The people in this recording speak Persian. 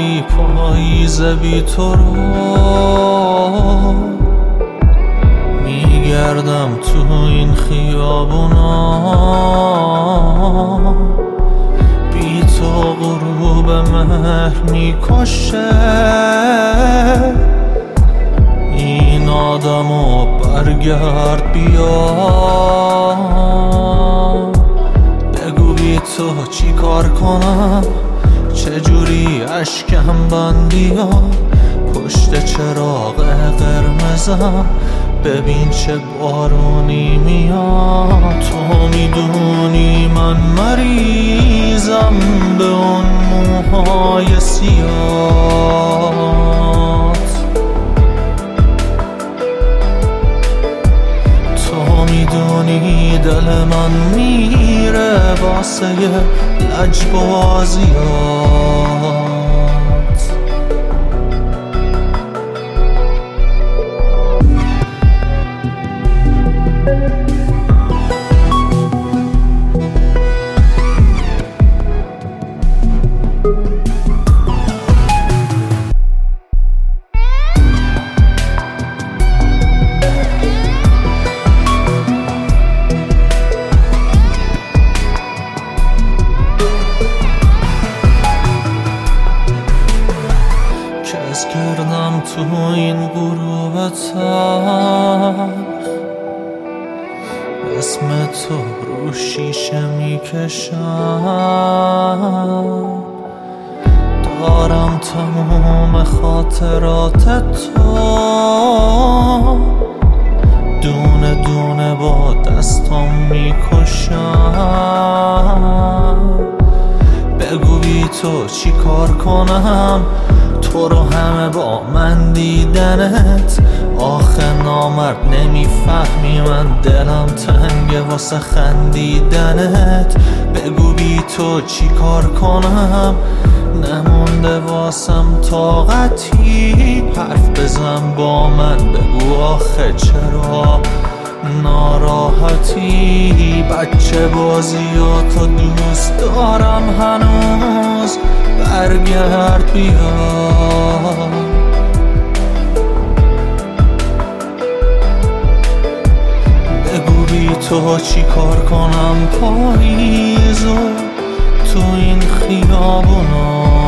نداری پاییز بی تو رو میگردم تو این خیابونا بی تو غروب مهر میکشه این آدمو برگرد بیا بگو بی تو چی کار کنم چجوری اشکم بندی پشت چراغ قرمزم ببین چه بارونی میاد تو میدونی من مریضم به اون موهای سیاهت تو میدونی دل من میره واسه لجبازیات کس کردم تو این غروب تلخ اسم تو رو شیشه میکشم دارم تموم خاطرات تو دونه دونه با دستام میکشم بگو بی تو چی کار کنم تو رو همه با من دیدنت آخه نامرد نمیفهمی من دلم تنگه واسه خندیدنت بگو بی تو چی کار کنم نمونده واسم طاقتی حرف بزن با من بگو آخه چرا ناراحتی بچه بازیاتو دوست دارم هنوز برگرد بیا بگو بی تو چی کار کنم پاییزو تو این خیابونا